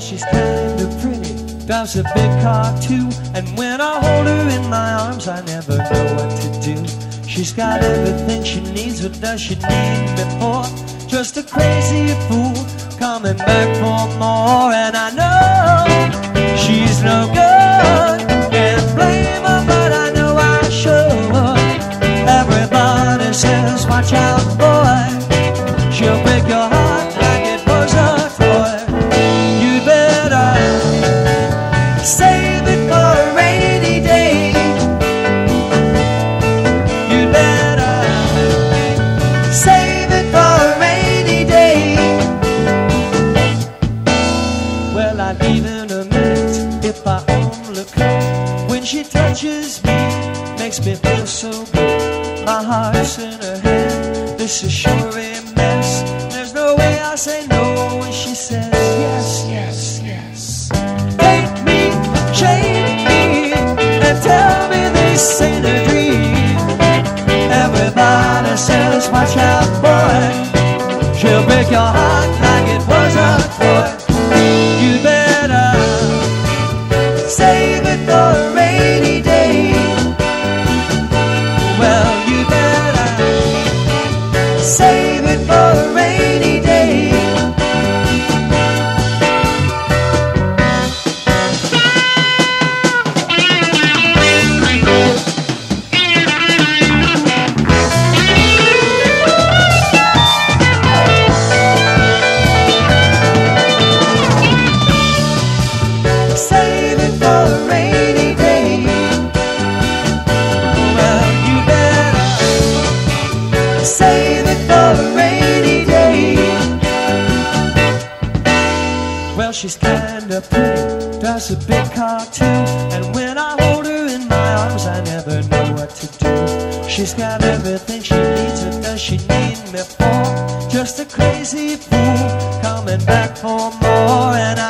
she's kinda pretty, drives a big car too, and when I hold her in my arms I never know what to do. She's got everything she needs, what does she need me for? Just a crazy fool coming back for more, and I know she's no good. Can't blame her, but I know I should. Everybody says watch out, boy, she'll break your heart like it was a toy. You better save it for a rainy day. You better save it for a rainy day. Well, I'd even a minute if I only could. When she touches me, makes me feel so good. My heart's in her hand, this is sure a mess. There's no way I say no when she says yes, yes, yes. Take me, shake me, and tell me this ain't a dream. Everybody says watch out, boy, she'll break your heart like it was a toy. You better save it for a rainy day. Well, you better save it for a rainy day. Save it for a rainy day. Well, you better save it for a rainy day. Well, she's kinda pretty, drives a big car too, and when I hold her in my arms I never know what to do. She's got everything she needs, what does she need me for? Just a crazy fool coming back for more, and